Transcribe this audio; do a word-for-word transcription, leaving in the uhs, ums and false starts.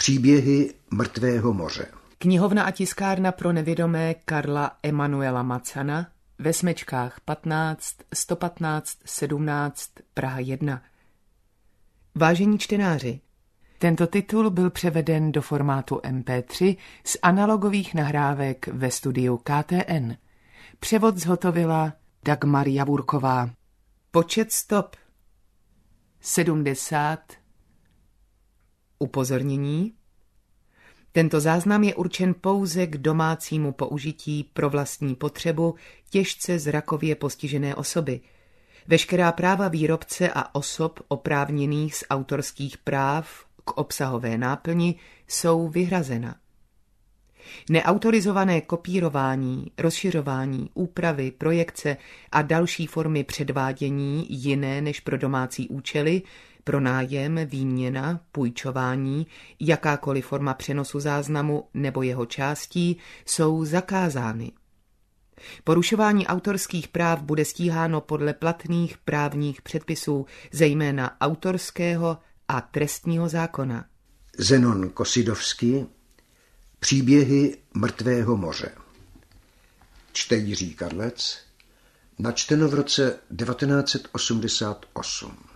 Příběhy mrtvého moře. Knihovna a tiskárna pro nevědomé Karla Emanuela Macana ve Smečkách patnáct, sto patnáct, sedmnáct, Praha jedna. Vážení čtenáři, tento titul byl převeden do formátu em pé tři z analogových nahrávek ve studiu K T N. Převod zhotovila Dagmar Javurková. Počet stop sedmdesát. Upozornění. Tento záznam je určen pouze k domácímu použití pro vlastní potřebu těžce zrakově postižené osoby. Veškerá práva výrobce a osob oprávněných z autorských práv k obsahové náplni jsou vyhrazena. Neautorizované kopírování, rozšiřování, úpravy, projekce a další formy předvádění jiné než pro domácí účely, pronájem, výměna, půjčování, jakákoliv forma přenosu záznamu nebo jeho částí jsou zakázány. Porušování autorských práv bude stíháno podle platných právních předpisů, zejména autorského a trestního zákona. Zenon Kosidovský. Příběhy mrtvého moře. Čte Jiří Karlec. Načteno v roce devatenáct set osmdesát osm.